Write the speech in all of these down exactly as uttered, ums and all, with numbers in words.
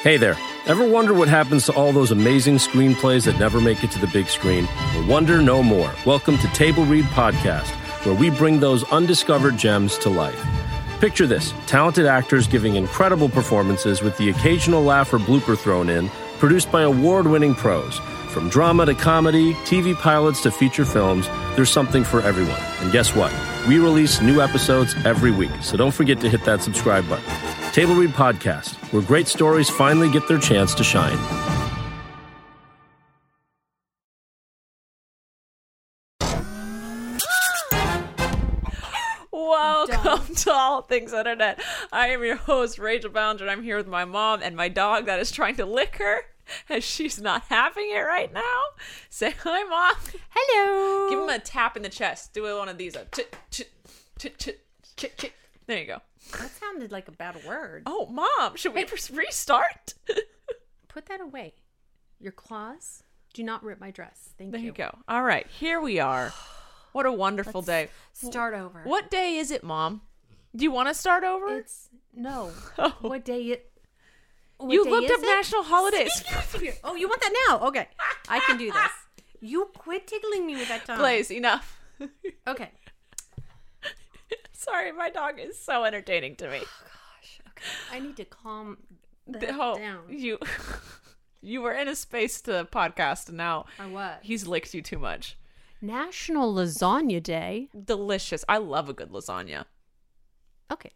Hey there. Ever wonder what happens to all those amazing screenplays that never make it to the big screen? Well, wonder no more. Welcome to Table Read Podcast, where we bring those undiscovered gems to life. Picture this, talented actors giving incredible performances with the occasional laugh or blooper thrown in, produced by award-winning pros. From drama to comedy, T V pilots to feature films, there's something for everyone. And guess what? We release new episodes every week, so don't forget to hit that subscribe button. Table Read Podcast, where great stories finally get their chance to shine. Welcome Don't. to All Things Internet. I am your host, Rachel Ballinger, and I'm here with my mom and my dog that is trying to lick her, and she's not having it right now. Say hi, Mom. Hello. Give him a tap in the chest. Do one of these. A chit, chit, chit, chit, chit, chit. There you go. That sounded like a bad word. Oh, Mom, should we restart? Put that away. Your claws do not rip my dress. Thank There you. you go. All right, here we are. What a wonderful Let's day. Start over. What day is it, Mom? Do you want to start over? It's no. Oh. What day it? What You day looked is up it? national holidays. Oh, you want that now? Okay, I can do this. You quit tickling me with that tongue. Blaze, enough. Okay. Sorry, my dog is so entertaining to me. Gosh. Okay. I need to calm that The whole- down. You, you were in a space to podcast, and now I was. he's licked you too much. National Lasagna Day. Delicious. I love a good lasagna. Okay.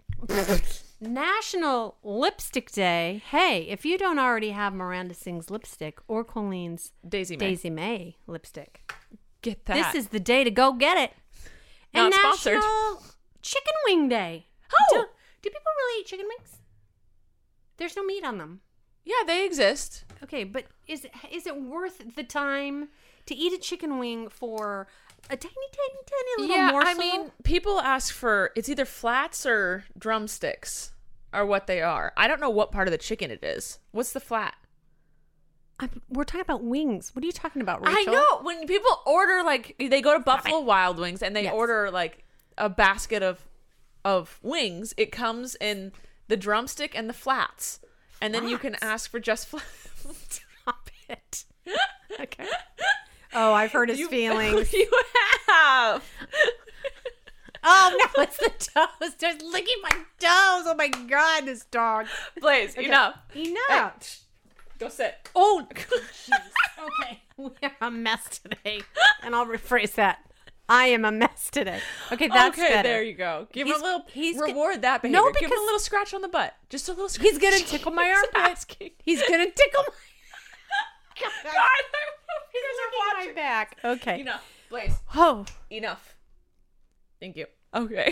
National Lipstick Day. Hey, if you don't already have Miranda Sings lipstick or Colleen's Daisy May. Daisy May lipstick, Get that. this is the day to go get it. Not and sponsored. National Chicken Wing Day. Oh! Do, do people really eat chicken wings? There's no meat on them. Yeah, they exist. Okay, but is it, is it worth the time to eat a chicken wing for a tiny, tiny, tiny little yeah, morsel? I mean, people ask for, it's either flats or drumsticks are what they are. I don't know what part of the chicken it is. What's the flat? I'm, we're talking about wings. What are you talking about, Rachel? I know. When people order, like, they go to Buffalo Wild Wings and they Yes. order, like, a basket of of wings, it comes in the drumstick and the flats. And then you can Flats? ask for just flats. Stop it. Okay. Oh, I've hurt his You- feelings. You have. Oh, no, it's the toes. Just licking my toes. Oh, my God, this dog. Blaze, Okay. enough. Enough. Go sit. Oh, jeez. Okay. We are a mess today. And I'll rephrase that. I am a mess today. Okay, that's okay, better. there you go. Give him He's- a little, he's go- reward that behavior. No, Give him because- a little scratch on the butt. Just a little scratch. He's going to tickle my He's armpit. asking. He's going to tickle my... God, He's my licking fingers my are watching. back. Okay. Enough. Blaze. Oh. Enough. Thank you. Okay.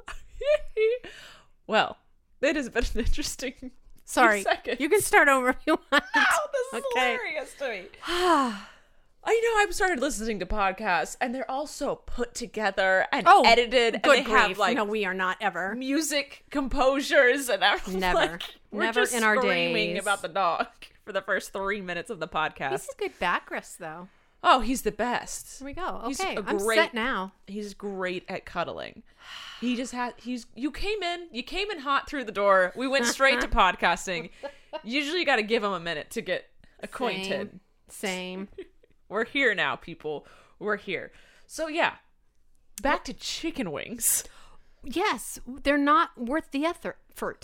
Well, it has been an interesting Sorry. seconds. You can start over if you want. Ow, this is Okay. hilarious to me. I know I've started listening to podcasts and they're all so put together and Oh, edited and Good they grief. have like no, we are not ever. music composures and I'm Never. like, we're Never just in our screaming days. about the dog for the first three minutes of the podcast. He's a good backrest, though. Oh, he's the best. Here we go. He's Okay, a I'm great- set now. He's great at cuddling. He just had he's you came in, you came in hot through the door. We went straight to podcasting. Usually you got to give him a minute to get acquainted. Same. Same. We're here now, people. We're here. So yeah, back to chicken wings. Yes, they're not worth the effort.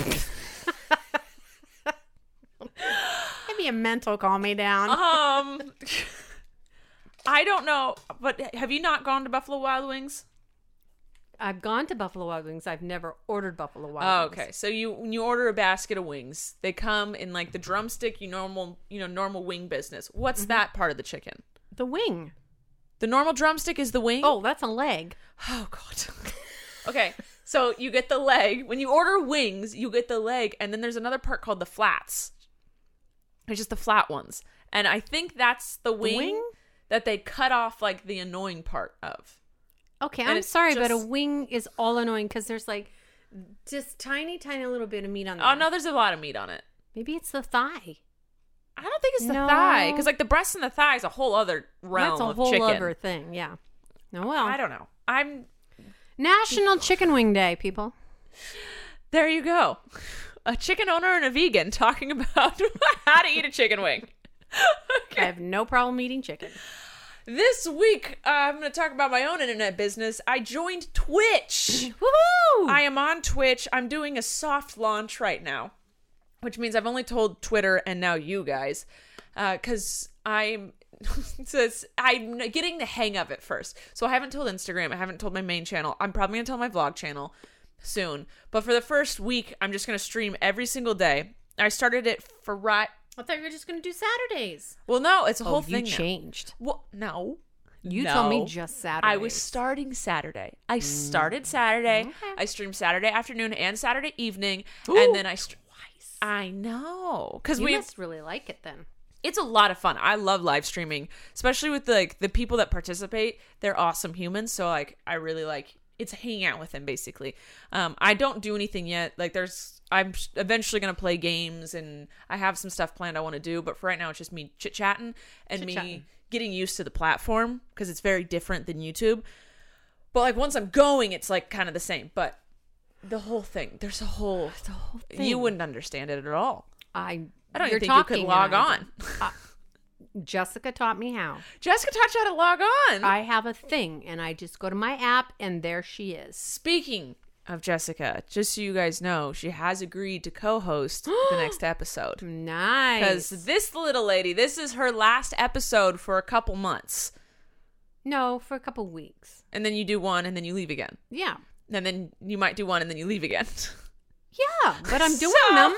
Maybe a mental calm me down. Um, I don't know, but have you not gone to Buffalo Wild Wings? I've gone to Buffalo Wild Wings. I've never ordered Buffalo Wild Oh, Wings. okay. So you when you order a basket of wings, they come in like the drumstick, you normal, you know, normal wing business. What's Mm-hmm. that part of the chicken? The wing. The normal drumstick is the wing? Oh, that's a leg. Oh god. Okay. So you get the leg. When you order wings, you get the leg, and then there's another part called the flats. It's just the flat ones. And I think that's the wing, wing? that they cut off like the annoying part of. Okay, And I'm it's sorry, but a just- wing is all annoying because there's like just tiny, tiny little bit of meat on there. Oh no, there's a lot of meat on it. Maybe it's the thigh. I don't think it's the No. thigh, because like the breast and the thigh is a whole other realm That's a of whole chicken. other thing. Yeah. No, well, I don't know. I'm National Chicken Wing Day, people. there. You go. a chicken owner and a vegan talking about how to eat a chicken wing. I have no problem eating chicken. This week, uh, I'm going to talk about my own internet business. I joined Twitch. Woohoo! I am on Twitch. I'm doing a soft launch right now, which means I've only told Twitter and now you guys, because uh, I'm says I'm getting the hang of it first. So I haven't told Instagram. I haven't told my main channel. I'm probably going to tell my vlog channel soon. But for the first week, I'm just going to stream every single day. I started it for right. I thought you were just going to do Saturdays. Well, no, it's a whole oh, thing. You now. changed. Well, no. You no. told me just Saturday. I was starting Saturday. I started Saturday. Okay. I streamed Saturday afternoon and Saturday evening, Ooh, and then I st- twice. I know, because You we must really like it then. it's a lot of fun. I love live streaming, especially with like the people that participate. They're awesome humans, so like I really like it's hanging out with them basically. Um, I don't do anything yet. Like there's, I'm eventually gonna play games, and I have some stuff planned I want to do. But for right now, it's just me chit chatting and Chit-chatting. me getting used to the platform because it's very different than YouTube. But like once I'm going, it's like kind of the same. But the whole thing, there's a whole, The whole thing. you wouldn't understand it at all. I. I don't you're even think you could talking log and I- on. Uh, Jessica taught me how. Jessica taught you how to log on. I have a thing, and I just go to my app, and there she is. Speaking of Jessica, just so you guys know, she has agreed to co-host the next episode. Nice. Because this little lady, this is her last episode for a couple months. No, for a couple weeks. And then you do one, and then you leave again. Yeah. And then you might do one, and then you leave again. Yeah, but I'm doing So- them.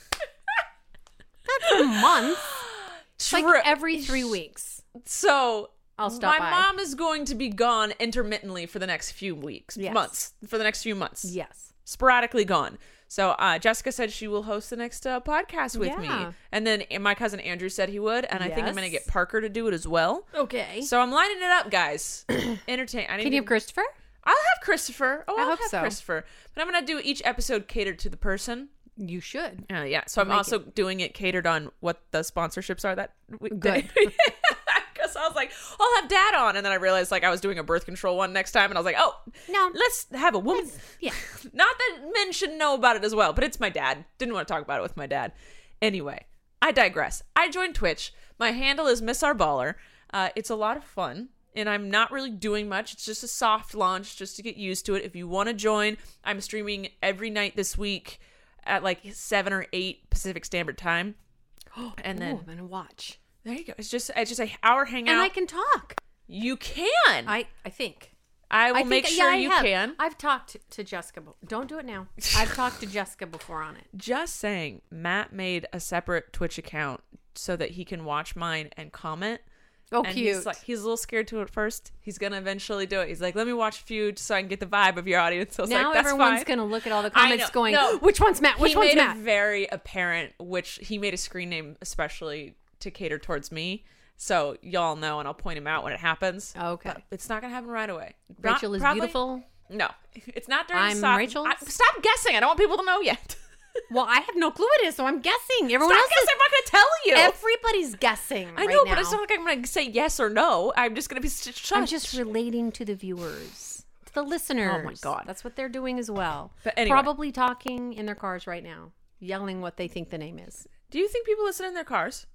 Not for months. It's like True. every three weeks. So I'll stop my by. mom is going to be gone intermittently for the next few weeks, Yes. months, for the next few months. Yes. Sporadically gone. So uh, Jessica said she will host the next uh, podcast with me. Yeah. And then my cousin Andrew said he would. And I think I'm going to Yes. get Parker to do it as well. Okay. So I'm lining it up, guys. Entertain. I need Can to- you have Christopher? I'll have Christopher. Oh, I I'll hope have so. Christopher. But I'm going to do each episode catered to the person. You should. Uh, yeah. So I'm Make also doing it catered on what the sponsorships are that week. Good. Because I was like, I'll have dad on. And then I realized like I was doing a birth control one next time. And I was like, oh, No. let's have a woman. Yeah. Not that men should know about it as well, but it's my dad. Didn't want to talk about it with my dad. Anyway, I digress. I joined Twitch. My handle is Miss Our Baller. Uh, it's a lot of fun. And I'm not really doing much. It's just a soft launch just to get used to it. If you want to join, I'm streaming every night this week at like seven or eight Pacific Standard Time. And then Ooh, I'm gonna watch. there you go. It's just it's just a hour hangout. And I can talk. You can. I I think. I will I make think, sure yeah, I you have. can. I've talked to Jessica. be- Don't do it now. I've talked to Jessica before on it. Just saying, Matt made a separate Twitch account so that he can watch mine and comment. Oh, And cute. he's like, he's a little scared to it first. He's gonna eventually do it. He's like, let me watch a few just so I can get the vibe of your audience. So I was now like, that's everyone's fine. gonna look at all the I comments know. going, No. which one's Matt? Which he one's made Matt? it very apparent, which he made a screen name especially to cater towards me. So y'all know, and I'll point him out when it happens. Okay. But it's not gonna happen right away. Not- Rachel is probably- beautiful. No, it's not during I'm the stop. Rachel? I- Stop guessing. I don't want people to know yet. Well, I have no clue what it is, so I'm guessing. Everyone Stop else guessing. is. I'm not gonna tell you. Everybody's guessing. I right know, now. but it's not like I'm gonna say yes or no. I'm just gonna be sh- shut. I'm just relating to the viewers, to the listeners. Oh my God. That's what they're doing as well. But anyway. Probably talking in their cars right now, yelling what they think the name is, Do you think people listen in their cars?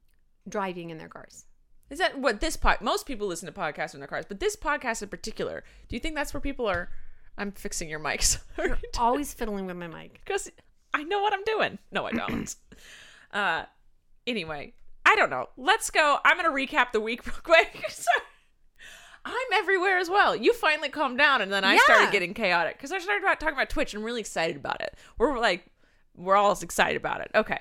driving in their cars. Is that what this pod? Most people listen to podcasts in their cars, but this podcast in particular. Do you think that's where people are? I'm fixing your mics. Always fiddling with my mic. Because I know what I'm doing. No, I don't. uh, anyway, I don't know. Let's go. I'm gonna recap the week real quick. Sorry. I'm everywhere as well. You finally calmed down, and then I Yeah. started getting chaotic because I started about, talking about Twitch. I'm really excited about it. We're like, we're all excited about it. Okay.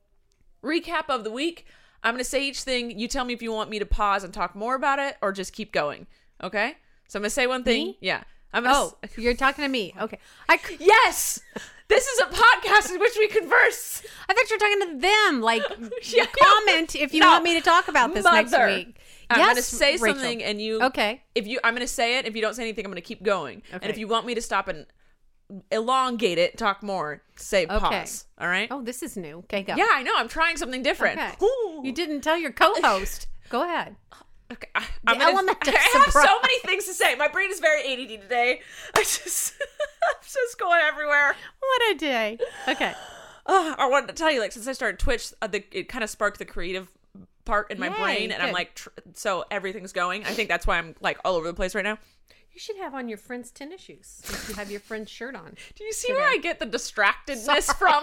Recap of the week. I'm gonna say each thing. You tell me if you want me to pause and talk more about it, or just keep going. Okay. So I'm gonna say one thing. Me? Yeah. I'm gonna. Oh, s- you're talking to me. Okay. I, c- yes. This is a podcast in which we converse. I thought you were talking to them. Like, Yeah, comment if you no. want me to talk about this next Mother. week. I'm yes, gonna say Rachel. something, and you. Okay. If you, I'm gonna say it. If you don't say anything, I'm gonna keep going. And Okay. if you want me to stop and elongate it, talk more, say Okay. pause. All right. Oh, this is new. Okay, go. Yeah, I know. I'm trying something different. Okay. Ooh. You didn't tell your co-host. Go ahead. Okay. I, I'm The gonna, element of I have surprise. so many things to say. My brain is very A D D today. I just, I'm just going everywhere. What a day. Okay. oh, I wanted to tell you, like, since I started Twitch, uh, the, it kind of sparked the creative part in my Yay, brain, and I'm good. like, tr- so everything's going. I think that's why I'm like all over the place right now. You should have on your friend's tennis shoes. Since you have your friend's shirt on. Do you see Today. where I get the distractedness Sorry. from?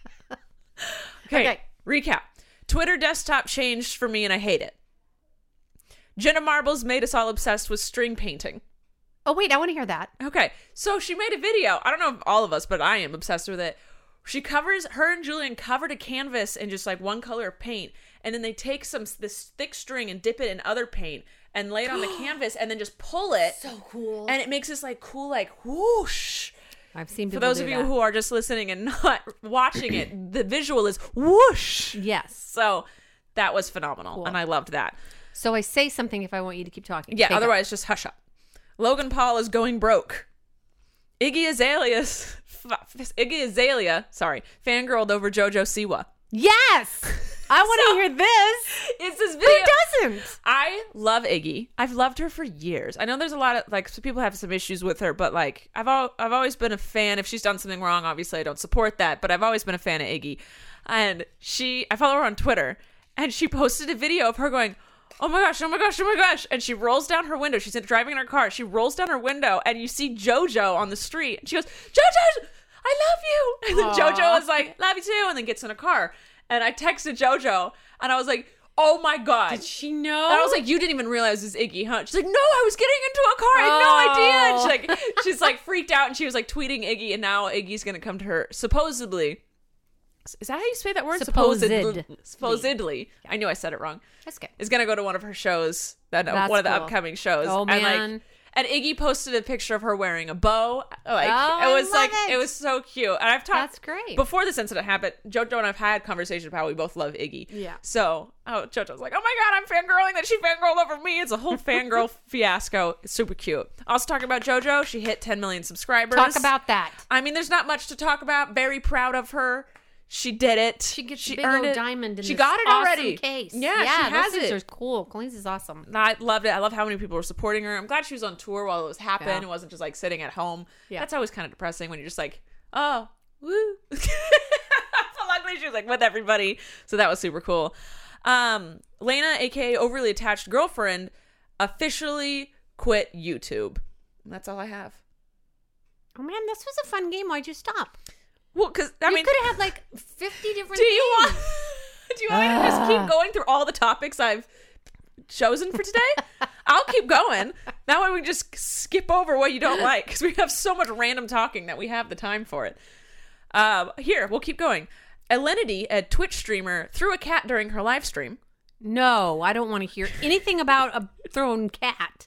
okay, Okay. recap. Twitter desktop changed for me, and I hate it. Jenna Marbles made us all obsessed with string painting. Oh, wait, I want to hear that. Okay, so she made a video. I don't know if all of us, but I am obsessed with it. She covers, her and Julian covered a canvas in just like one color of paint, and then they take some this thick string and dip it in other paint and lay it on the canvas and then just pull it. So cool. And it makes this like cool like whoosh. I've seen For people those do of you that. who are just listening and not watching it, the visual is whoosh. Yes. So that was phenomenal, Cool. and I loved that. So I say something if I want you to keep talking. Yeah, Okay, go. otherwise just hush up. Logan Paul is going broke. Iggy Azalea's Iggy Azalea, sorry, fangirled over JoJo Siwa. Yes! I want to So- hear this. It's this video. Who doesn't? I love Iggy. I've loved her for years. I know there's a lot of like some people have some issues with her, but like I've al- I've always been a fan. If she's done something wrong, obviously I don't support that, but I've always been a fan of Iggy. And she, I follow her on Twitter, and she posted a video of her going, "Oh my gosh, oh my gosh, oh my gosh," and she rolls down her window. She's driving in her car. She rolls down her window, and you see JoJo on the street. And she goes, "JoJo, I love you." And then Aw. JoJo is like, "Love you too," and then gets in a car. And I texted JoJo, and I was like, "Oh my god." Did she know? And I was like, "You didn't even realize this Iggy, huh?" She's like, "No, I was getting into a car. I had no idea." And she like, she's like freaked out, and she was like tweeting Iggy, and now Iggy's gonna come to her supposedly. Is that how you say that word? Supposed. Supposedly. Supposedly. I knew I said it wrong. That's good. Is gonna go to one of her shows, that That's one of the cool. upcoming shows. Oh, And man. like, and Iggy posted a picture of her wearing a bow. Like Oh, it I was love like it. it was so cute. And I've talked That's great. before this incident happened. JoJo and I've had conversations about how we both love Iggy. Yeah. So oh, JoJo's like, "Oh my god, I'm fangirling that she fangirled over me." It's a whole fangirl fiasco. It's super cute. Also talking about JoJo, she hit ten million subscribers. Talk about that. I mean, there's not much to talk about. Very proud of her. She did it. She gets she a big earned old it. diamond in She this got it awesome already. case. Yeah, yeah she has those things it. are cool. Colleen's is awesome. I loved it. I love how many people were supporting her. I'm glad she was on tour while it was happening. Yeah. It wasn't just like sitting at home. Yeah. That's always kind of depressing when you're just like, oh, woo. But luckily she was like with everybody. So that was super cool. Um, Lena, aka Overly Attached Girlfriend, officially quit YouTube. That's all I have. Oh man, this was a fun game. Why'd you stop? Well, because I you mean, could have had like fifty different. do you games. want? Do you want me to just keep going through all the topics I've chosen for today? I'll keep going. That way we just skip over what you don't like, because we have so much random talking that we have the time for it. Um, here, we'll keep going. Alinity, a Twitch streamer, threw a cat during her live stream. No, I don't want to hear anything about a thrown cat.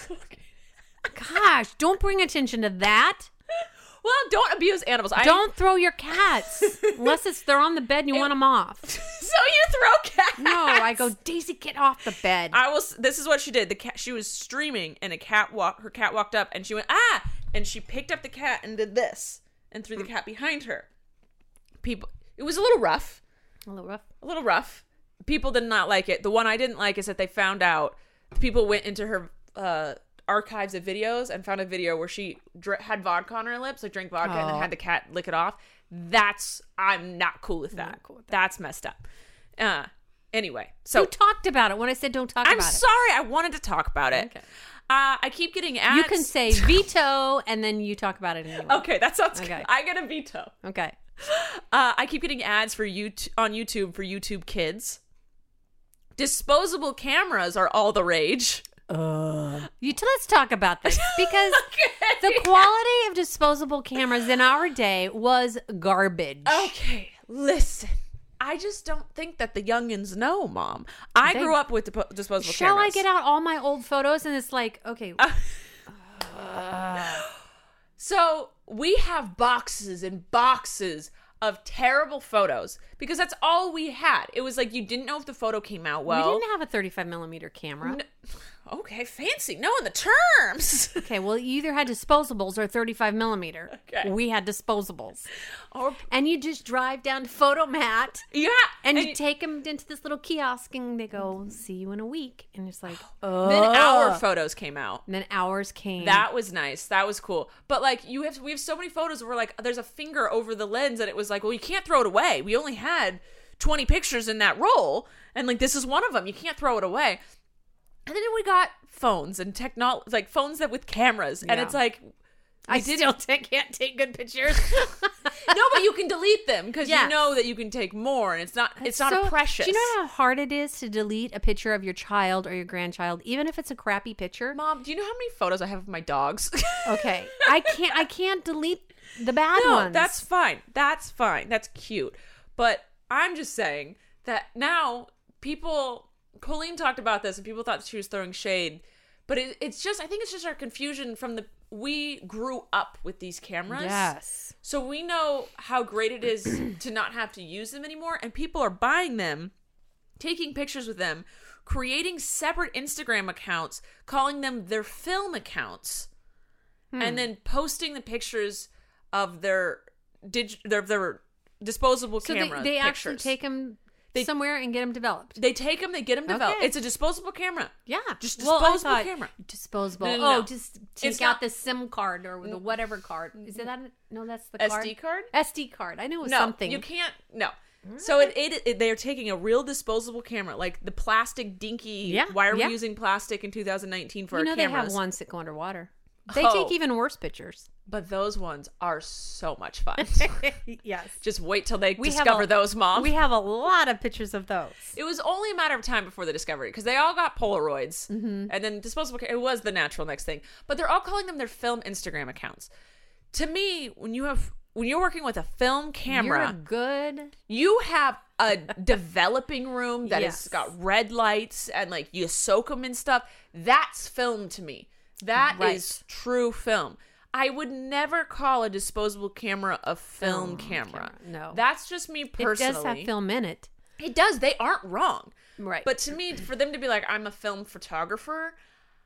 Gosh, don't bring attention to that. Well, don't abuse animals. I, Don't throw your cats unless it's they're on the bed and you want them off. So you throw cats? No, I go, Daisy, get off the bed. I was. This is what she did. The cat. She was streaming, and a cat walk. Her cat walked up, and she went ah, and she picked up the cat and did this, and threw the cat behind her. People. It was a little rough. A little rough. A little rough. People did not like it. The one I didn't like is that they found out people went into her uh, archives of videos and found a video where she dr- had vodka on her lips, like drank vodka, and then Oh. had the cat lick it off. That's I'm not cool with that. Not cool with that. That's messed up. Uh, anyway, so You talked about it when I said don't talk I'm about sorry. I wanted to talk about it. Okay. Uh, I keep getting it. ads. You can say veto and then you talk about it anyway. Okay, that sounds Okay. good. I get a veto. Okay. Uh, I keep getting ads for YouTube on YouTube for YouTube Kids. Disposable cameras are all the rage. You t- let's talk about this because the quality of disposable cameras in our day was garbage. Okay, listen. I just don't think that the youngins know, Mom. I They- grew up with dipo- disposable Shall cameras. I get out all my old photos and it's like, okay, So we have boxes and boxes of terrible photos because that's all we had. It was like you didn't know if the photo came out well. we didn't have a thirty-five millimeter camera. N- Okay, fancy. Knowing the terms. Okay, well, you either had disposables or thirty-five millimeter. Okay. We had disposables. Or And you just drive down to Photomat. yeah, And, and you take them into this little kiosk and they go, see you in a week. And it's like, oh. then our photos came out. And then hours came. That was nice. That was cool. But like you have, we have so many photos where like there's a finger over the lens, and it was like, well, you can't throw it away. We only had twenty pictures in that roll, and like this is one of them. You can't throw it away. And then we got phones and technology, like phones that with cameras, and Yeah. it's like. I did- still t- can't take good pictures. No, but you can delete them because Yes. you know that you can take more, and it's not it's not So, a precious. Do you know how hard it is to delete a picture of your child or your grandchild, even if it's a crappy picture? Mom, do you know how many photos I have of my dogs? Okay, I can't. I can't delete the bad No, ones. that's fine. That's fine. That's cute. But I'm just saying that now people, Colleen talked about this and people thought she was throwing shade. But it, it's just, I think it's just our confusion from the, we grew up with these cameras. Yes. So we know how great it is to not have to use them anymore. And people are buying them, taking pictures with them, creating separate Instagram accounts, calling them their film accounts, Hmm. and then posting the pictures of their dig- their, their disposable So camera they, they pictures. actually take them They- somewhere and get them developed. They take them, they get them developed. Okay. It's a disposable camera. Yeah, Just Well, I disposable thought camera. Disposable. No, no, Oh, no. just take It's out not- the SIM card or the whatever card. Is it that? No, that's the S card. D card? S D card. I knew it was No, something. you can't. No. So it, it, it they're taking a real disposable camera, like the plastic dinky. Yeah, Why are yeah. we using plastic in two thousand nineteen for You know our they cameras? have ones that go underwater. They Oh. take even worse pictures. But those ones are so much fun. Yes. Just wait till they We have discover a- those, Mom. We have a lot of pictures of those. It was only a matter of time before the discovery because they all got Polaroids, Mm-hmm. and then disposable. Ca- it was the natural next thing, but they're all calling them their film Instagram accounts. To me, when you have when you're working with a film camera, You're good. you have a developing room that Yes. has got red lights and like you soak them in stuff. That's film to me. That is Right. true film. I would never call a disposable camera a film, Film camera. camera, no. That's just me personally. It does have film in it. It does. They aren't wrong. Right. But to me, for them to be like, I'm a film photographer,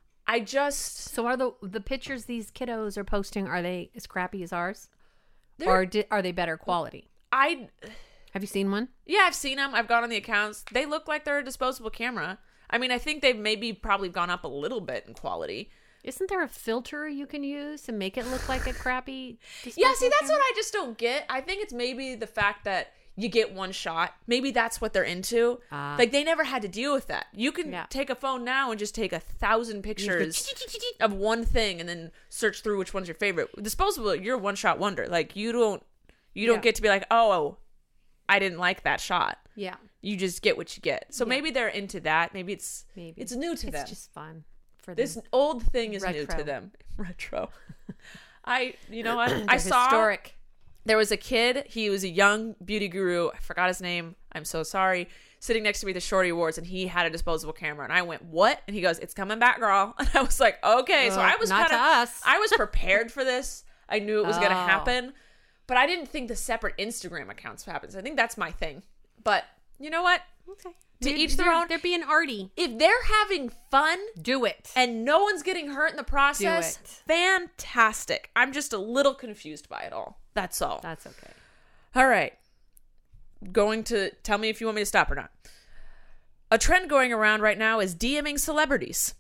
I just So are the the pictures these kiddos are posting, are they as crappy as ours? They're- Or di- are they better quality? I Have you seen one? yeah, I've seen them. I've gone on the accounts. They look like they're a disposable camera. I mean, I think they've maybe probably gone up a little bit in quality. Isn't there a filter you can use to make it look like a crappy Yeah, see, disposable that's camera? what I just don't get. I think it's maybe the fact that you get one shot. Maybe that's what they're into. Ah. Like they never had to deal with that. You can Yeah. take a phone now and just take a thousand pictures of one thing and then search through which one's your favorite. Disposable, you're a one shot wonder. Like you don't you don't Yeah. get to be like, oh, I didn't like that shot. Yeah. You just get what you get. So Yeah. maybe they're into that. Maybe it's Maybe. it's new to It's them. just fun for them. This old thing is new to Retro. them. Retro. I you know what? I They're saw historic. there was a kid, he was a young beauty guru, I forgot his name, I'm so sorry, sitting next to me at the Shorty Awards, and he had a disposable camera, and I went, what? And he goes, it's coming back, girl. And I was like, okay. So Uh, I was not kind of, to us. I was prepared for this. I knew it was going to Oh. happen, but I didn't think the separate Instagram accounts happens. I think that's my thing. But you know what? Okay. To They're- each their they're- own. They're being arty. If they're having fun Do it. and no one's getting hurt in the process, it. fantastic. I'm just a little confused by it all. That's all. That's okay. All right. Going to tell me if you want me to stop or not. A trend going around right now is DMing celebrities.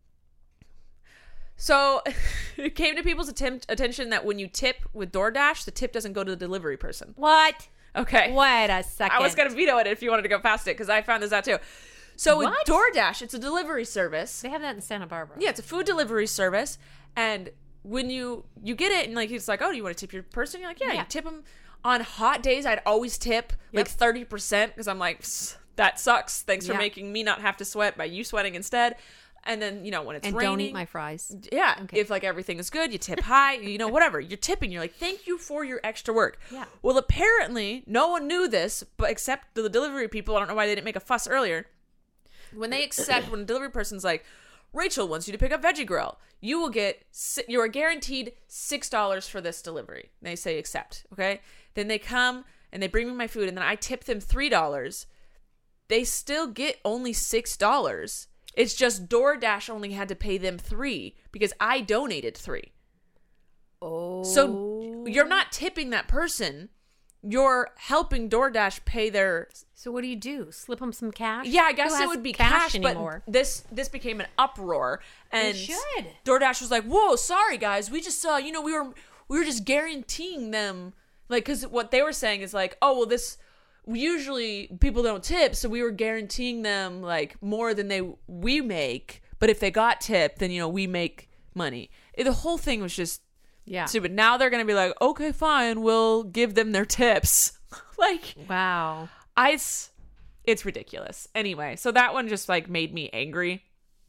So it came to people's attempt, attention that when you tip with DoorDash, the tip doesn't go to the delivery person. What? Okay. Wait a second. I was going to veto it if you wanted to go past it because I found this out too. So with What? DoorDash, it's a delivery service. They have that in Santa Barbara. Yeah, it's a food delivery service, and when you you get it, and like it's like, oh, do you want to tip your person? You're like, yeah, Yeah. you tip them. On hot days, I'd always tip like Yep. thirty percent because I'm like, "Psst, that sucks. Thanks for Yeah. making me not have to sweat by you sweating instead. And then you know when it's And raining, don't eat my fries. yeah, Okay. if like everything is good, you tip high, you know, whatever. You're tipping. You're like, thank you for your extra work. Yeah. Well, apparently, no one knew this, but except the delivery people. I don't know why they didn't make a fuss earlier. When they accept, when a delivery person's like, Rachel wants you to pick up Veggie Grill, you will get, si- you are guaranteed six dollars for this delivery. They say accept, okay? Then they come and they bring me my food, and then I tip them three dollars. They still get only six dollars. It's just DoorDash only had to pay them three because I donated three. Oh. So you're not tipping that person. You're helping DoorDash pay their... So what do you do? Slip them some cash? Yeah, I guess Who it has would be cash, anymore? but this this became an uproar. And It should. DoorDash was like, whoa, sorry, guys. We just, uh, you know, we were we were just guaranteeing them... Like, because what they were saying is like, oh, well, this... Usually people don't tip, so we were guaranteeing them, like, more than they we make. But if they got tipped, then, you know, we make money. The whole thing was just... Yeah. stupid. Now they're going to be like, okay, fine, we'll give them their tips. Like, Wow. I, it's, it's ridiculous. Anyway, so that one just like made me angry.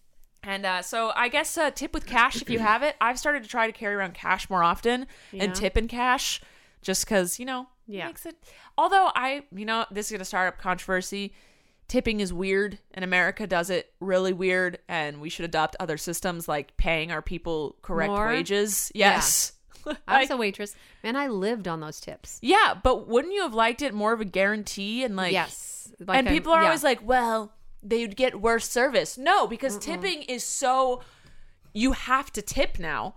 And uh, so I guess uh, tip with cash if you have it. I've started to try to carry around cash more often Yeah. and tip in cash just because, you know, Yeah. makes it. Although I, you know, this is going to start up controversy. Tipping is weird, and America does it really weird, and we should adopt other systems like paying our people correct More? wages. Yes. I was a waitress. Man, I lived on those tips. Yeah, but wouldn't you have liked it more of a guarantee and like Yes. Like and a- people are yeah. always like, well, they'd get worse service. No, because tipping is so you have to tip now,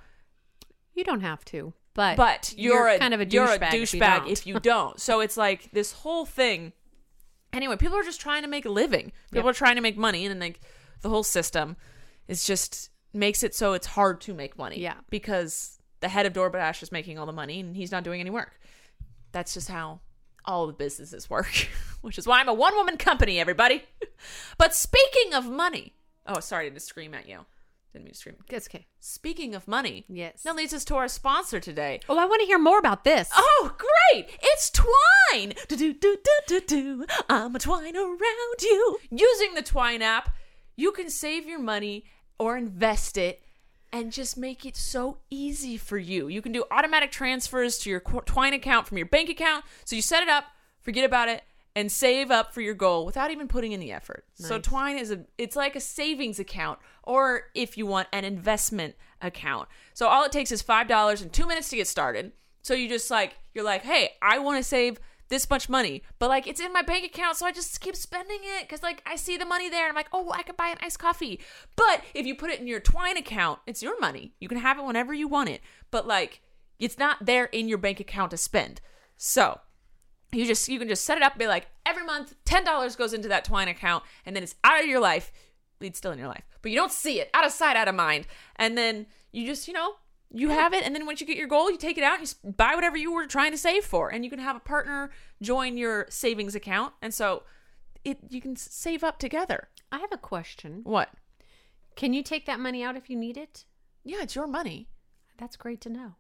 You don't have to, but but you're, a kind of a you're a douchebag if you douchebag don't. if you don't. So it's like this whole thing. Anyway, people are just trying to make a living. People Yep. are trying to make money, and like the whole system is just makes it so it's hard to make money. Yeah. Because the head of DoorDash is making all the money, and he's not doing any work. That's just how all the businesses work, which is why I'm a one-woman company, everybody. But speaking of money, oh, sorry to scream at you. Didn't mean to scream. It's okay. Speaking of money, Yes. that leads us to our sponsor today. Oh, I want to hear more about this. Oh, great! It's Twine! Do do do do do do. I'm a twine around you. Using the Twine app, you can save your money or invest it and just make it so easy for you. You can do automatic transfers to your Qu- Twine account from your bank account. So you set it up, forget about it, and save up for your goal without even putting in the effort. So Nice. Twine is a it's like a savings account, or if you want, an investment account. So all it takes is five dollars and two minutes to get started. So you just like you're like, hey, I want to save this much money, but like it's in my bank account, so I just keep spending it because like I see the money there and I'm like, oh, I could buy an iced coffee. But if you put it in your Twine account, it's your money. You can have it whenever you want it, but like it's not there in your bank account to spend. So you just you can just set it up and be like, every month ten dollars goes into that Twine account, and then it's out of your life. It's still in your life, but you don't see it. Out of sight, out of mind. And then you just, you know, you have it, and then once you get your goal, you take it out and you s- buy whatever you were trying to save for, and you can have a partner join your savings account, and so it you can s- save up together. I have a question. What? Can you take that money out if you need it? Yeah, it's your money. That's great to know.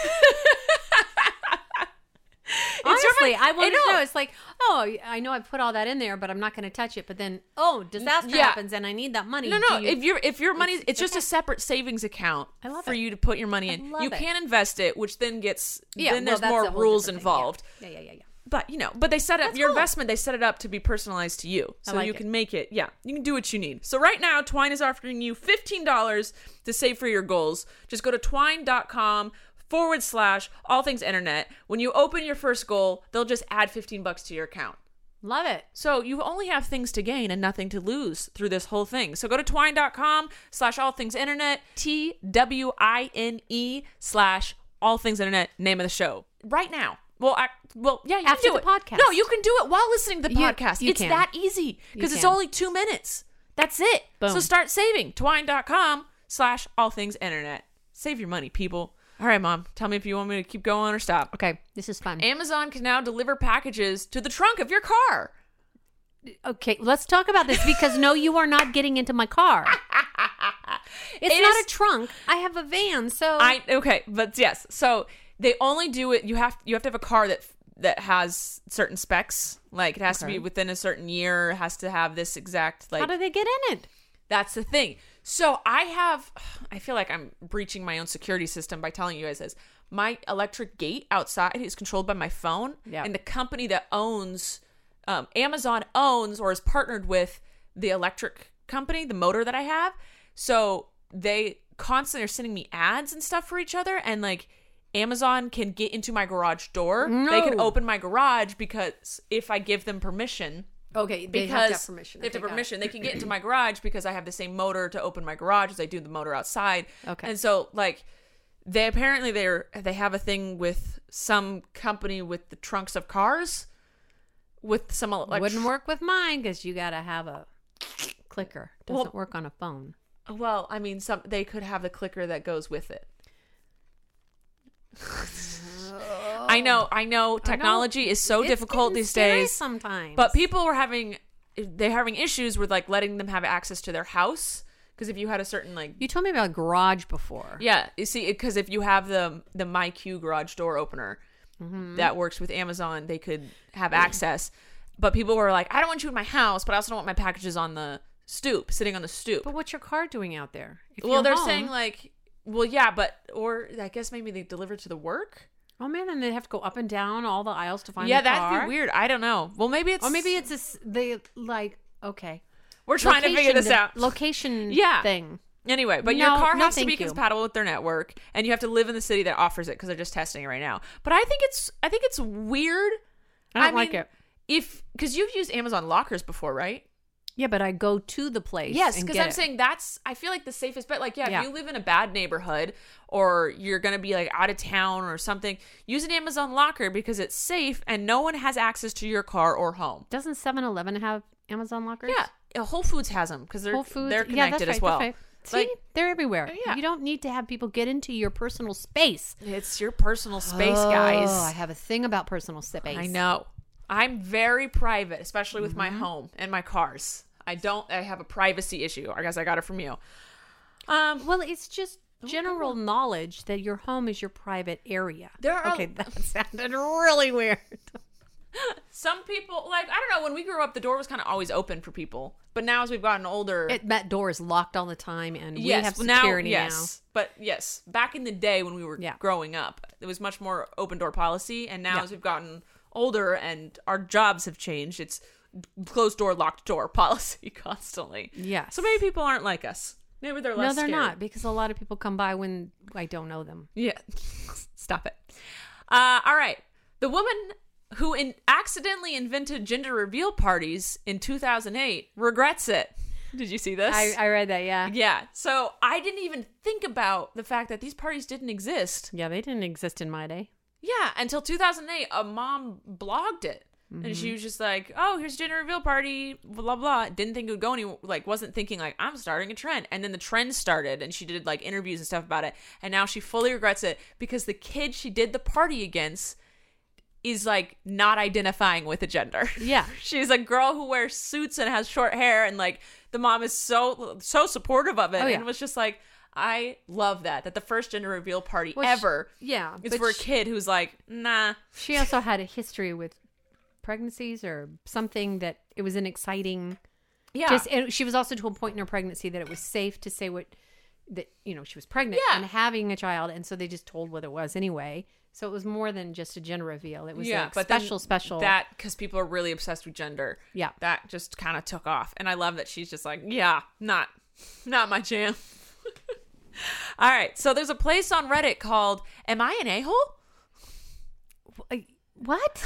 It's your Honestly, money. I wanted know. to know. It's like, oh, I know I put all that in there, but I'm not going to touch it. But then, oh, disaster Yeah. happens and I need that money. No, no. Do you- If your if your money, it's, it's just a okay. separate savings account I love for it. you to put your money I in. love You it. can invest it, which then gets yeah, then well, there's that's more a whole rules different thing. Yeah. involved. Yeah, yeah, yeah, yeah. But you know, but they set up That's your cool. investment. They set it up to be personalized to you, I so like you it. can make it. Yeah, you can do what you need. So right now, Twine is offering you fifteen dollars to save for your goals. Just go to twine dot com forward slash all things internet. When you open your first goal, they'll just add fifteen bucks to your account. Love it. So you only have things to gain and nothing to lose through this whole thing. So go to twine dot com slash all things internet, T W I N E slash all things internet, name of the show. Right now. Well, I, well, yeah, you After can do the it. podcast. No, you can do it while listening to the You- podcast. you it's can. that easy because it's can. only two minutes. That's it. Boom. So start saving. twine dot com slash all things internet. Save your money, people. All right, Mom. Tell me if you want me to keep going or stop. Okay, this is fun. Amazon can now deliver packages to the trunk of your car. Okay, let's talk about this because no, you are not getting into my car. It's It not is- a trunk. I have a van, so I okay, but yes. So they only do it. You have you have to have a car that that has certain specs. Like it has to Okay. be within a certain year. It has to have this exact like. how do they get in it? That's the thing. So I have. I feel like I'm breaching my own security system by telling you guys this. My electric gate outside is controlled by my phone, Yeah. and the company that owns um, Amazon owns or is partnered with the electric company, the motor that I have. So they constantly are sending me ads and stuff for each other, and like Amazon can get into my garage door. They can No. open my garage because if I give them permission Okay, they because have to have permission. They have to Okay, have got permission. They can get into my garage because I have the same motor to open my garage as I do the motor outside. Okay. And so, like, they apparently they're they have a thing with some company with the trunks of cars. With some like Wouldn't work with mine because you got to have a clicker. Doesn't Well- work on a phone. Well, I mean, some they could have the clicker that goes with it. I know, I know. Technology is so It's difficult getting these scary days. sometimes. But people were having they're having issues with like letting them have access to their house because if you had a certain like You told me about garage before. yeah, you see, because if you have the the MyQ garage door opener Mm-hmm. that works with Amazon, they could have access. But people were like, I don't want you in my house, but I also don't want my packages on the stoop, sitting on the stoop. But what's your car doing out there? If Well, you're they're home- saying like, well, yeah, but or I guess maybe they deliver to the work. oh man, then they have to go up and down all the aisles to find Yeah, the car. that'd be weird. I don't know. Well, maybe it's Or maybe it's a s- they like okay. we're trying to figure this Location- out. Location Yeah. thing. Anyway, but No, your car no, has to be thank you. compatible with their network, and you have to live in the city that offers it because they're just testing it right now. But I think it's I think it's weird. I don't like it. If because you've used Amazon lockers before, right? Yeah, but I go to the place. Yes, and because get I'm it. saying that's I feel like the safest bet. Like, yeah, Yeah. if you live in a bad neighborhood or you're gonna be like out of town or something, use an Amazon locker because it's safe and no one has access to your car or home. Doesn't seven eleven have Amazon lockers? Yeah, Whole Foods has them because they're Whole Foods. they're yeah, that's connected right, as well. that's right. See, Like, they're everywhere. Yeah. You don't need to have people get into your personal space. it's your personal space, Oh, guys. I have a thing about personal space. I know. I'm very private, especially with Mm-hmm. my home and my cars. I don't. I have a privacy issue. I guess I got it from you. Um. Well, it's just general knowledge that your home is your private area. There are- okay, that sounded really weird. Some people like I don't know. When we grew up, the door was kind of always open for people. But now, as we've gotten older, It, that door is locked all the time, and we yes, have well, now security yes, but yes, back in the day when we were Yeah. growing up, it was much more open door policy. And now, Yeah. as we've gotten older and our jobs have changed, it's closed door, locked door policy constantly. Yes. So maybe people aren't like us. Maybe they're now. less. No, they're scared. not, because a lot of people come by when I don't know them. Yeah. Stop it. Uh, all right. The woman who in- accidentally invented gender reveal parties in two thousand eight regrets it. Did you see this? I, I read that, yeah. yeah. So I didn't even think about the fact that these parties didn't exist. Yeah, they didn't exist in my day. Yeah. Until two thousand eight, a mom blogged it. And she was just like, oh, here's a gender reveal party, blah, blah. Didn't think it would go any, like, wasn't thinking, like, I'm starting a trend. And then the trend started, and she did, like, interviews and stuff about it. And now she fully regrets it because the kid she did the party against is, like, not identifying with a gender. Yeah. She's a girl who wears suits and has short hair, and, like, the mom is so, so supportive of it. Oh, yeah. And was just like, I love that, that the first gender reveal party Well, she- ever yeah, is but for a she- kid who's like, nah. She also had a history with pregnancies or something that it was an exciting. Yeah. Just and she was also to a point in her pregnancy that it was safe to say what that you know she was pregnant Yeah. and having a child, and so they just told what it was anyway. So it was more than just a gender reveal. It was yeah, a but then special, special. that because people are really obsessed with gender. Yeah. that just kind of took off, and I love that she's just like, yeah, not, not my jam. All right, so there's a place on Reddit called "Am I an A-hole?" What?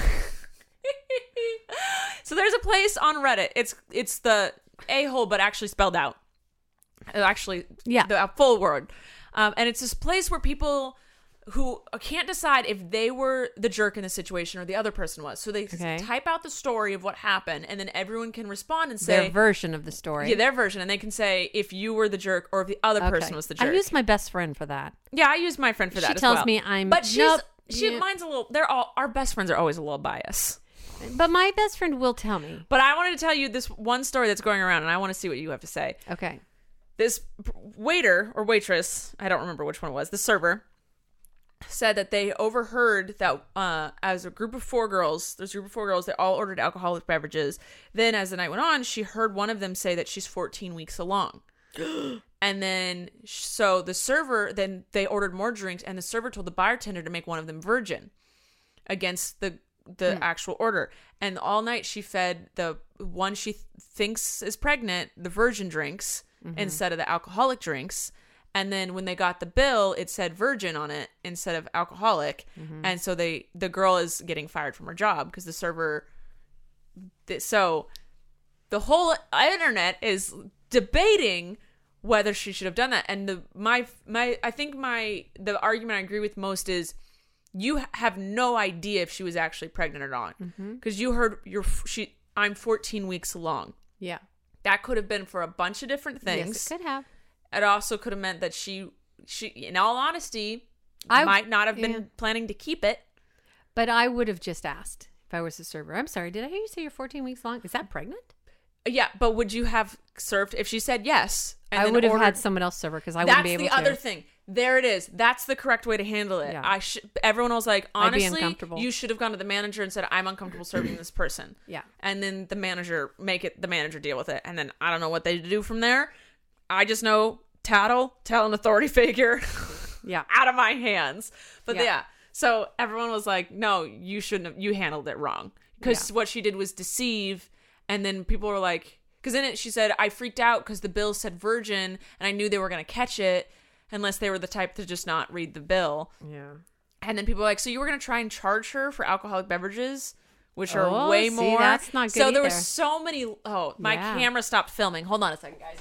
So there's a place on Reddit. It's it's the a-hole, but actually spelled out. Uh, Actually, Yeah. the uh, full word. Um, and it's this place where people who can't decide if they were the jerk in the situation or the other person was. So they Okay. type out the story of what happened, and then everyone can respond and Their say version of the story. yeah, their version, and they can say if you were the jerk or if the other person Okay. was the jerk. I used my best friend for that. yeah, I used my friend for that. She as tells well. me I'm- but she's nope, she yeah. mine's a little. They're all our best friends are always a little biased. But my best friend will tell me. But I wanted to tell you this one story that's going around, and I want to see what you have to say. Okay. This waiter or waitress, I don't remember which one it was, the server, said that they overheard that uh, as a group of four girls, there's a group of four girls, they all ordered alcoholic beverages. Then as the night went on, she heard one of them say that she's fourteen weeks along. And then, so the server, then they ordered more drinks, and the server told the bartender to make one of them virgin against the the actual order. And all night she fed the one she th- thinks is pregnant the virgin drinks instead of the alcoholic drinks. And then when they got the bill, it said virgin on it instead of alcoholic. And so they the girl is getting fired from her job because the server th- so the whole internet is debating whether she should have done that. And the my my I think my the argument I agree with most is you have no idea if she was actually pregnant or not, because mm-hmm. you heard you're she I'm fourteen weeks along. Yeah, that could have been for a bunch of different things. Yes, it could have. It also could have meant that she she in all honesty I might not have been yeah. planning to keep it. But I would have just asked if I was a server. I'm sorry, did I hear you say you're fourteen weeks long? Is that pregnant? Yeah, but would you have served if she said yes? And I then would have ordered, had someone else serve her because I wouldn't be able to. That's the other thing. There it is. That's the correct way to handle it. Yeah. I should. Everyone was like, I'd be honestly, uncomfortable. you should have gone to the manager and said, "I'm uncomfortable serving this person." Yeah. And then the manager make it. The manager deal with it, and then I don't know what they do from there. I just know tattle, tell an authority figure. Yeah. Out of my hands. But Yeah. yeah. So everyone was like, "No, you shouldn't have. You handled it wrong." Because Yeah. what she did was deceive, and then people were like. Because in it, she said, I freaked out because the bill said virgin, and I knew they were going to catch it unless they were the type to just not read the bill. Yeah. And then people were like, so you were going to try and charge her for alcoholic beverages, which are Oh, way see, more. that's not good So there either. was so many. Oh, my Yeah. camera stopped filming. Hold on a second, guys.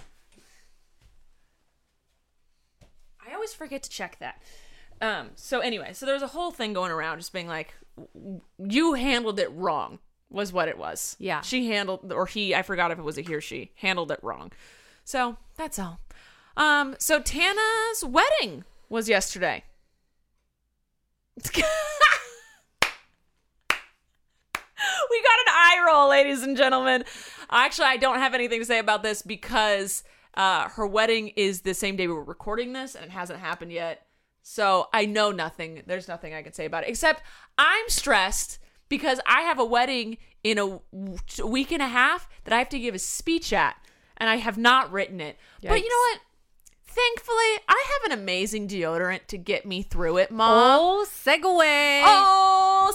I always forget to check that. Um. So anyway, so there was a whole thing going around just being like, you handled it wrong. Was what it was. Yeah. She handled, or he, I forgot if it was a he or she, handled it wrong. So, that's all. Um, so Tana's wedding was yesterday. We got an eye roll, ladies and gentlemen. Actually, I don't have anything to say about this because uh, her wedding is the same day we were recording this, and it hasn't happened yet. So, I know nothing. There's nothing I can say about it, except I'm stressed because I have a wedding in a week and a half that I have to give a speech at, and I have not written it. Yikes. But you know what? Thankfully, I have an amazing deodorant to get me through it, Mom. Oh, segue. Oh,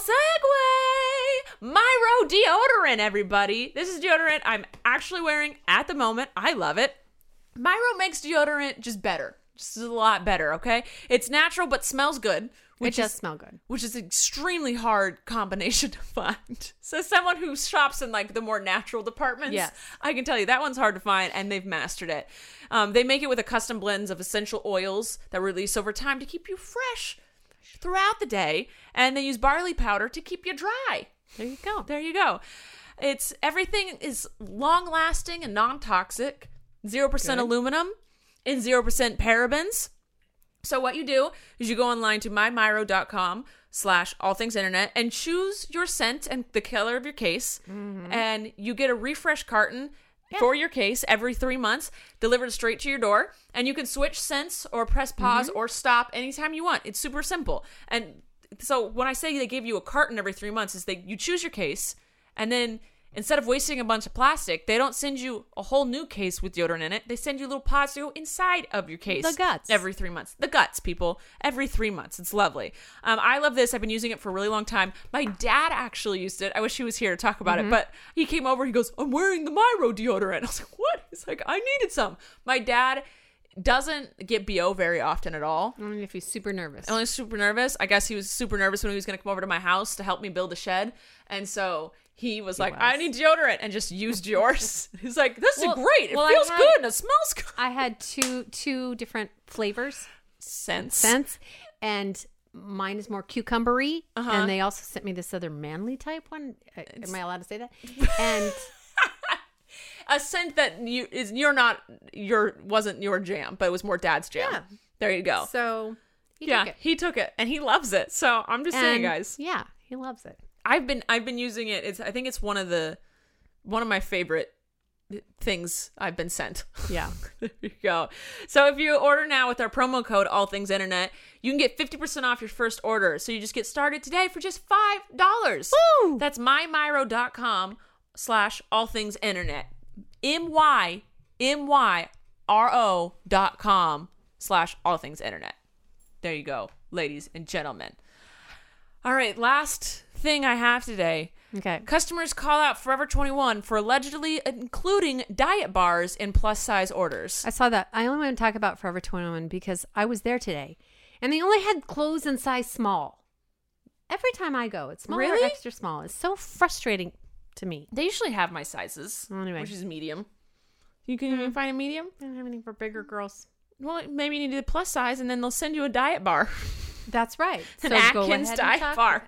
segue. Myro deodorant, everybody. This is deodorant I'm actually wearing at the moment. I love it. Myro makes deodorant just better. Just a lot better, okay? It's natural but smells good. It does is, smell good. Which is an extremely hard combination to find. So someone who shops in like the more natural departments, Yes. I can tell you that one's hard to find, and they've mastered it. Um, they make it with a custom blends of essential oils that release over time to keep you fresh throughout the day, and they use barley powder to keep you dry. There you go. There you go. It's everything is long lasting and non-toxic, zero percent Good. aluminum and zero percent parabens. So what you do is you go online to mymyro.com slash all things internet and choose your scent and the color of your case. Mm-hmm. And you get a refresh carton yeah. for your case every three months delivered straight to your door. And you can switch scents or press pause mm-hmm. or stop anytime you want. It's super simple. And so when I say they give you a carton every three months is they you choose your case, and then instead of wasting a bunch of plastic, they don't send you a whole new case with deodorant in it. They send you little pods to go inside of your case. The guts. Every three months. The guts, people. Every three months. It's lovely. Um, I love this. I've been using it for a really long time. My dad actually used it. I wish he was here to talk about mm-hmm. it. But he came over. He goes, I'm wearing the Myro deodorant. I was like, what? He's like, I needed some. My dad doesn't get B O very often at all. Only if he's super nervous. Only super nervous. I guess he was super nervous when he was going to come over to my house to help me build a shed. And so... He was he like, was. I need deodorant, and just used yours. He's like, this well, is great. It well, feels had, good and it smells good. I had two two different flavors. Scents. Scents. And mine is more cucumbery. Uh-huh. And they also sent me this other manly type one. It's, Am I allowed to say that? And a scent that you is you're not your wasn't your jam, but it was more Dad's jam. Yeah. There you go. So he yeah, took it. he took it and he loves it. So I'm just and, saying, guys. Yeah, he loves it. I've been I've been using it. It's I think it's one of the one of my favorite things I've been sent. Yeah. There you go. So if you order now with our promo code All Things Internet, you can get fifty percent off your first order. So you just get started today for just five dollars. Woo! That's mymyro.com slash All Things Internet. M Y M Y R O dot com slash All Things Internet. There you go, ladies and gentlemen. All right, last thing I have today. Okay. Customers call out Forever twenty-one for allegedly including diet bars in plus size orders. I saw that. I only want to talk about Forever twenty-one because I was there today, and they only had clothes in size small. Every time I go, it's small Really? or extra small. It's so frustrating to meet. They usually have my sizes, Anyway. which is medium. You can even find a medium? I don't have anything for bigger girls. Well, maybe you need a plus size, and then they'll send you a diet bar. That's right. An So go Atkins ahead and diet talk- bar.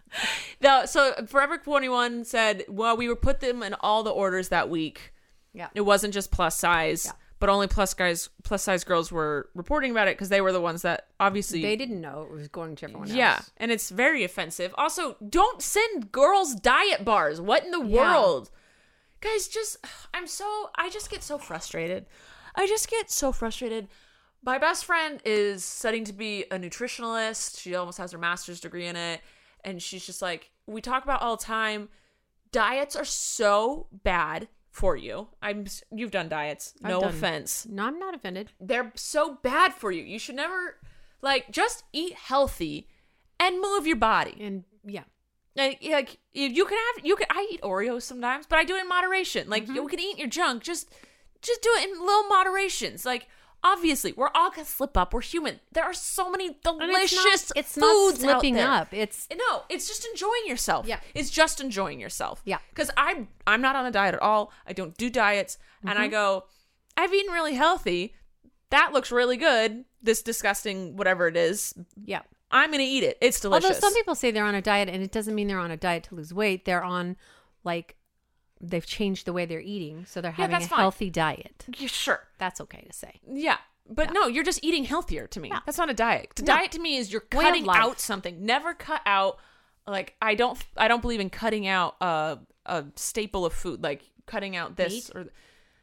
No, so Forever twenty-one said, well, we would put them in all the orders that week. Yeah. It wasn't just plus size, Yeah. but only plus guys, plus size girls were reporting about it because they were the ones that obviously. They didn't know it was going to everyone else. Yeah, and it's very offensive. Also, don't send girls diet bars. What in the Yeah. world? Guys, just, I'm so, I just get so frustrated. I just get so frustrated. My best friend is studying to be a nutritionalist. She almost has her master's degree in it. And she's just like, we talk about all the time, diets are so bad for you. I'm, you've done diets. I've No done- offense. No, I'm not offended. They're so bad for you. You should never, like, just eat healthy and move your body. And yeah. Like, like you can have, you can. I eat Oreos sometimes, but I do it in moderation. Like, you can eat your junk, just, just do it in little moderations. Like, obviously, we're all gonna slip up. We're human. There are so many And delicious it's not, foods it's not slipping out there. up. It's No, it's just enjoying yourself. Yeah. It's just enjoying yourself. Yeah. Because I'm I'm not on a diet at all. I don't do diets. And I go, I've eaten really healthy. That looks really good. This disgusting whatever it is. yeah. I'm gonna eat it. It's delicious. Although some people say they're on a diet, and it doesn't mean they're on a diet to lose weight. They're on, like, they've changed the way they're eating, so they're Yeah, having a that's fine. healthy diet. Yeah, sure. That's okay to say. Yeah. But Yeah. no, you're just eating healthier to me. Yeah. That's not a diet. To No. diet to me is you're Way of cutting life. out something. Never cut out, like, I don't I don't believe in cutting out a a staple of food, like cutting out this Meat? or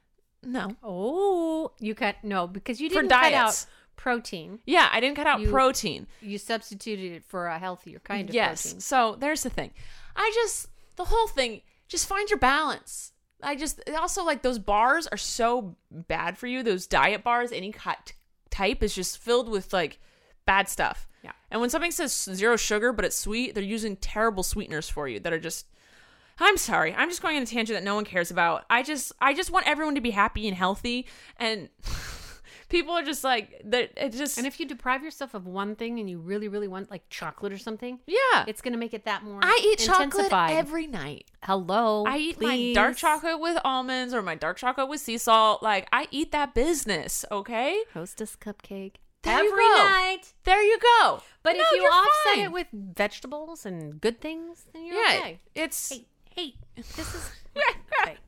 no. Oh, you cut no because you For didn't cut out diets. protein. Yeah, I didn't cut out You- protein. You substituted it for a healthier kind of Yes. protein. So there's the thing. I just the whole thing. Just find your balance. I just also like those bars are so bad for you. Those diet bars, any cut type is just filled with like bad stuff. Yeah. And when something says zero sugar but it's sweet, they're using terrible sweeteners for you that are just. I'm sorry. I'm just going on a tangent that no one cares about. I just I just want everyone to be happy and healthy, and people are just like that. It just And if you deprive yourself of one thing and you really, really want like chocolate or something, yeah. it's going to make it that more I eat chocolate intensified. every night. Hello. I eat please. my dark chocolate with almonds or my dark chocolate with sea salt. Like, I eat that business, okay? Hostess cupcake. There you every go. night. There you go. But No, if you you're offset fine. it with vegetables and good things, then you're yeah, okay. it's Hey, hey, this is okay.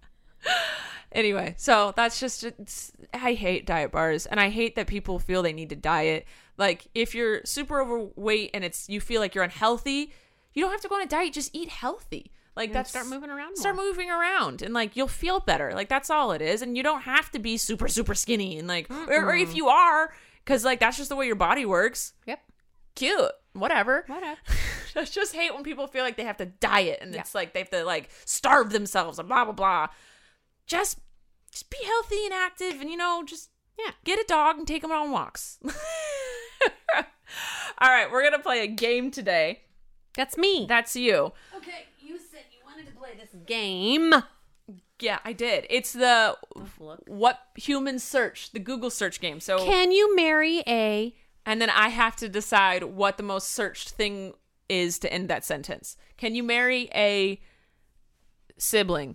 anyway. So that's just it's, I hate diet bars, and I hate that people feel they need to diet. Like, if you're super overweight and it's you feel like you're unhealthy, you don't have to go on a diet. Just eat healthy. Like, And that's start moving around Start more. moving around, and like you'll feel better. Like, that's all it is, and you don't have to be super super skinny. And like, or, or if you are, because like that's just the way your body works. Yep. Cute, whatever. Whatever. I just hate when people feel like they have to diet and Yeah. it's like they have to like starve themselves and blah blah blah. Just, just be healthy and active, and you know, just Yeah. get a dog and take them on walks. All right, we're gonna play a game today. That's me. That's you. Okay, you said you wanted to play this game. Yeah, I did. It's the Look. what humans search, the Google search game. So, Can you marry a and then I have to decide what the most searched thing is to end that sentence. Can you marry a sibling?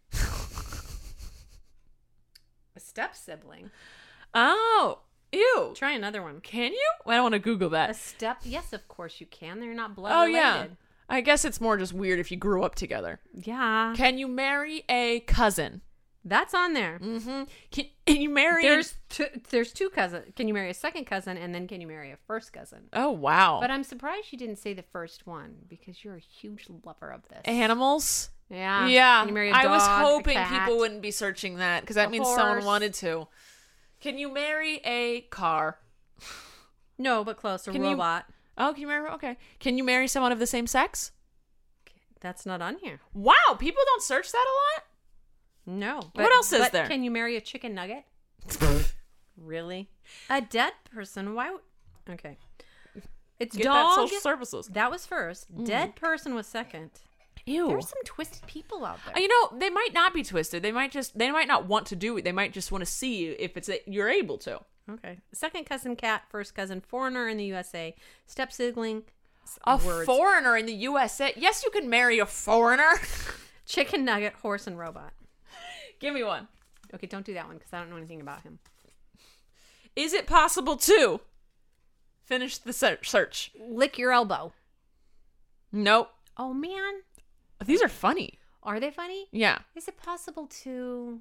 a step sibling? Oh, ew. Try another one. Can you? I don't want to Google A that. step? Yes, of course you can. They're not blood Oh, related. yeah. I guess it's more just weird if you grew up together. Yeah. Can you marry a cousin? That's on there. Mm-hmm. Can, can you marry? There's two, there's two cousins. Can you marry a second cousin, and then can you marry a first cousin? Oh, wow. But I'm surprised you didn't say the first one because you're a huge lover of this. Animals? Yeah. Yeah. Can you marry a I was dog, a hoping cat? people wouldn't be searching that because that A means someone horse? wanted to. Can you marry a car? No, but close. A Can you- robot. Oh, can you marry? Okay. Can you marry someone of the same sex? That's not on here. Wow, people don't search that a lot? No. What else is but there? Can you marry a chicken nugget? Really? A dead person? Why? Would... Okay. It's Get that dog. social services. That was first. Dead person was second. Ew. There's some twisted people out there. Uh, You know, they might not be twisted. They might just they might not want to do it. They might just want to see if it's you're able to. Okay. Second cousin cat, first cousin foreigner in the U S A, step sibling. A words. foreigner in the U S A. Yes, you can marry a foreigner. Chicken nugget, horse, and robot. Give me one. Okay, don't do that one because I don't know anything about him. Is it possible to finish the ser- search? Lick your elbow. Nope. Oh, man. These are funny. Are they funny? Yeah. Is it possible to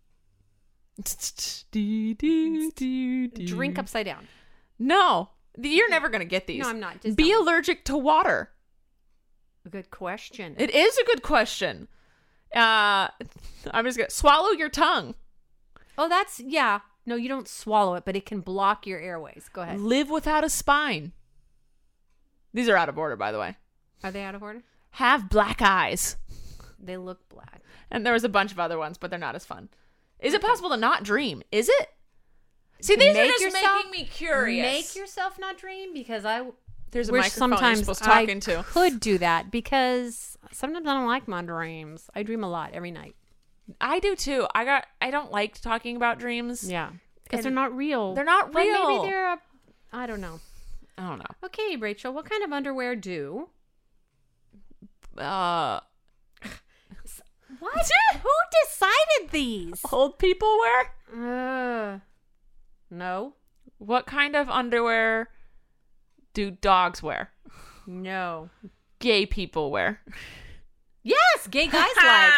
drink upside down? No. You're never going to get these. No, I'm not. Just Be don't. allergic to water. Good question. It is a good question. Uh, I'm just going to swallow your tongue. Oh, that's, yeah. No, you don't swallow it, but it can block your airways. Go ahead. Live without a spine. These are out of order, by the way. Are they out of order? Have black eyes. They look black. And there was a bunch of other ones, but they're not as fun. Is it possible to not dream? Is it? See, these Make are just yourself- making me curious. Make yourself not dream because I There's a wish microphone sometimes you're supposed to I talk into. could do that because sometimes I don't like my dreams. I dream a lot every night. I do too. I got. I don't like talking about dreams. Yeah, because And they're not real. They're not But real. maybe they're a, I don't know. I don't know. Okay, Rachel, what kind of underwear do? Uh, What? Who decided these? old people wear? Uh, no, What kind of underwear do dogs wear? no. Gay people wear. Yes, gay guys like.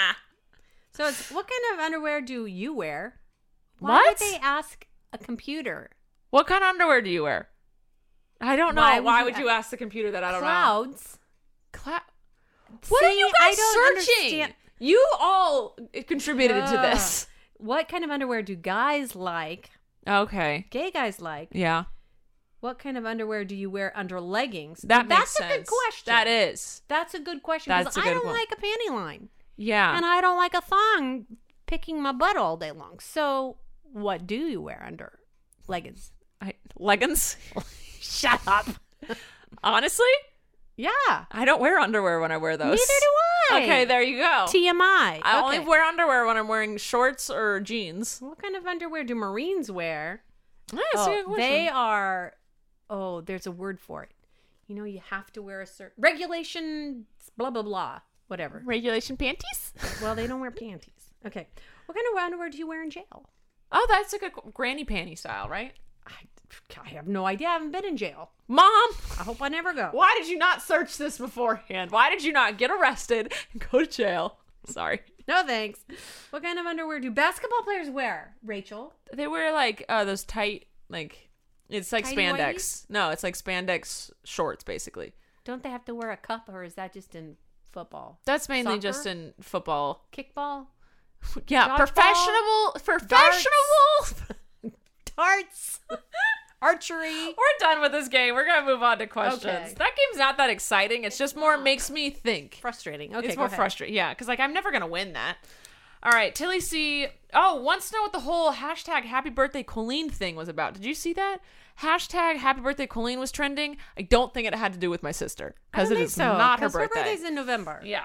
So it's what kind of underwear do you wear? Why What? would they ask a computer? What kind of underwear do you wear? I don't know. Why Why would would you you, ask the computer that? I don't Clouds. know. Cloud. What are See, you I guys don't searching? understand. You all contributed to Ugh. this. What kind of underwear do guys like? Okay. Gay guys like. Yeah. What kind of underwear do you wear under leggings? That That's makes a good sense. question. That is. That's a good question That's because a I good don't one. like a panty line Yeah. and I don't like a thong picking my butt all day long. So what do you wear under leggings? I, leggings? Shut up. Honestly, Yeah. I don't wear underwear when I wear those. Neither do I. Okay, there you go. T M I. I Okay. only wear underwear when I'm wearing shorts or jeans. What kind of underwear do Marines wear? Yeah, that's a Oh, good question. they are. Oh, there's a word for it. You know, you have to wear a certain regulation. Blah blah blah. Whatever. regulation panties. Well, they don't wear panties. Okay. What kind of underwear do you wear in jail? Oh, that's like a granny panty style, right? I, I have no idea. I haven't been in jail. Mom, I hope I never go. why did you not search this beforehand? Why did you not get arrested and go to jail? Sorry. No thanks. What kind of underwear do basketball players wear, Rachel? They wear like uh, those tight, like, it's like Tighty spandex. whities? No, it's like spandex shorts, basically. Don't they have to wear a cup, or is that just in football? That's mainly Soccer? just in football. Kickball? Yeah, Dodgeball? professional, professional. Darts? Archery? We're done with this game. We're gonna move on to questions. Okay. That game's not that exciting. It's just more makes me think. Frustrating. Okay, it's go more ahead. frustrating. Yeah, because like I'm never gonna win that. All right, Tilly C. Oh, wants to know what the whole hashtag Happy Birthday Colleen thing was about. Did you see that? Hashtag Happy Birthday Colleen was trending. I don't think it had to do it with my sister I because don't it think is so, not her 'cause birthday. Her birthday's in November. Yeah.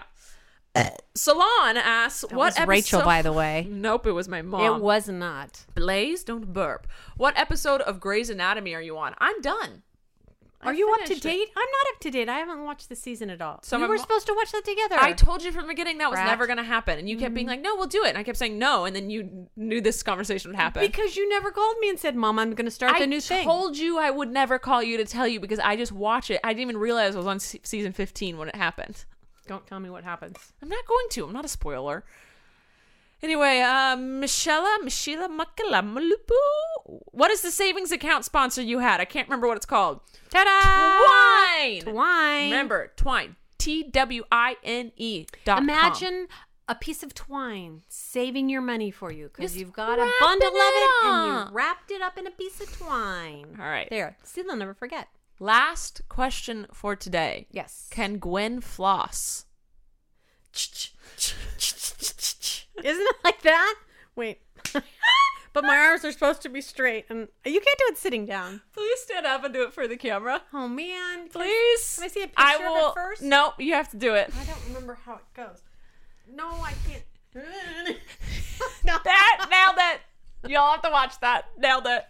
Salon asks, That "What was episode?" Rachel, by the way. Nope, it was my mom. It was not. Blaze, don't burp. What episode of Grey's Anatomy are you on? I'm done. I Are you up to finished it. date? I'm not up to date. I haven't watched the season at all. So we my were mo- supposed to watch that together. I told you from the beginning that was Brat. never going to happen. And you kept being like, no, we'll do it. And I kept saying no. And then you knew this conversation would happen. because you never called me and said, "Mom, I'm going to start I the new thing." told you I would never call you to tell you because I just watch it. I didn't even realize I was on se- season fifteen when it happened. Don't tell me what happens. I'm not going to. I'm not a spoiler. Anyway, uh, Michelle, Michelle Makalamalupu. What is the savings account sponsor you had? I can't remember what it's called. Ta-da! Twine. Twine. Remember, Twine. T W I N E dot com. Imagine a piece of twine saving your money for you because Just you've got a wrapping bundle of it it and up. you wrapped it up in a piece of twine. All right. There. See, they'll never forget. Last question for today. Yes. Can Gwen floss? Isn't it like that? Wait. But my arms are supposed to be straight, and you can't do it sitting down. Please stand up and do it for the camera. Oh man! Can I- Please. Can I see a picture I of will. it first? No, you have to do it. I don't remember how it goes. No, I can't. No. That nailed it. Y'all have to watch that. Nailed it.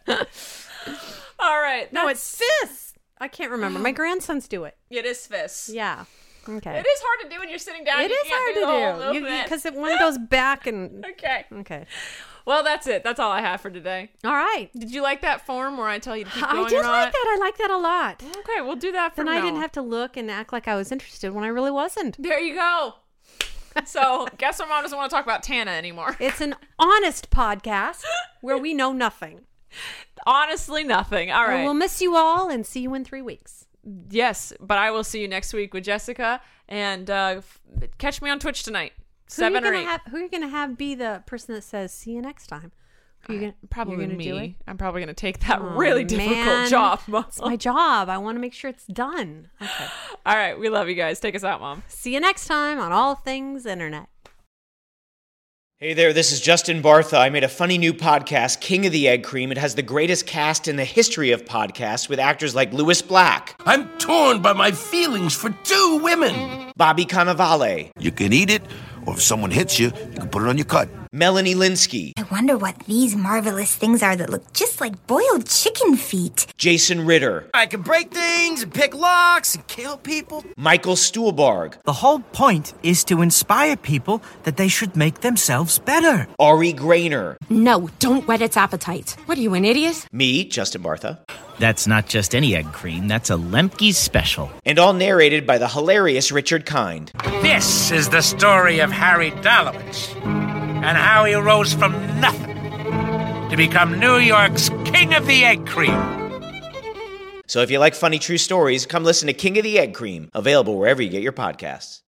All right. No, that's- it's fists. I can't remember. My grandsons do it. it is fists. Yeah. Okay. It is hard to do when you're sitting down. It you is can't hard do the whole to do movement. because one goes back and. Okay. Okay. Well, that's it. That's all I have for today. All right. Did you like that form where I tell you to keep I going did or like not? that. I like that a lot. Okay, we'll do that for Then now. I didn't have to look and act like I was interested when I really wasn't. There you go. So, guess what? Mom doesn't want to talk about Tana anymore. It's an honest podcast where we know nothing. Honestly, nothing. All right. And we'll miss you all and see you in three weeks. Yes, but I will see you next week with Jessica. And uh, f- catch me on Twitch tonight. Seven who or are you eight. gonna have, who are you going to have be the person that says, see you next time? Who you gonna, Probably you're gonna me. do it? I'm probably going to take that Oh, really difficult man. job, Mom. It's my job. I want to make sure it's done. Okay. All right. We love you guys. Take us out, Mom. See you next time on All Things Internet. Hey there, this is Justin Bartha. I made a funny new podcast, King of the Egg Cream. It has the greatest cast in the history of podcasts with actors like Louis Black, I'm torn by my feelings for two women. Bobby Cannavale, You can eat it, or if someone hits you, you can put it on your cut. Melanie Linsky, I wonder what these marvelous things are that look just like boiled chicken feet. Jason Ritter, I can break things and pick locks and kill people. Michael Stuhlbarg, The whole point is to inspire people that they should make themselves better. Ari Grainer, No, don't whet its appetite. What are you, an idiot? me, Justin Bartha, That's not just any egg cream, that's a Lemke's special. and all narrated by the hilarious Richard Kind. This is the story of Harry Dalowitz and how he rose from nothing to become New York's King of the Egg Cream. So if you like funny true stories, come listen to King of the Egg Cream, available wherever you get your podcasts.